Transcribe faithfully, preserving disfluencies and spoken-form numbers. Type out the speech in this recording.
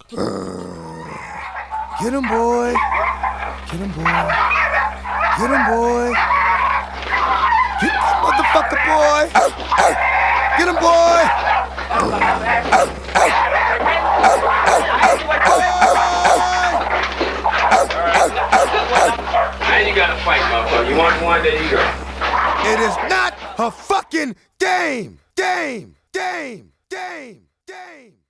Get him, boy. Get him, boy. Get him, boy. Get that motherfucker, boy. Get him, boy. Now you gotta fight, motherfucker. You want one, there you go. It is not a fucking game. Game. Game. Game. Game.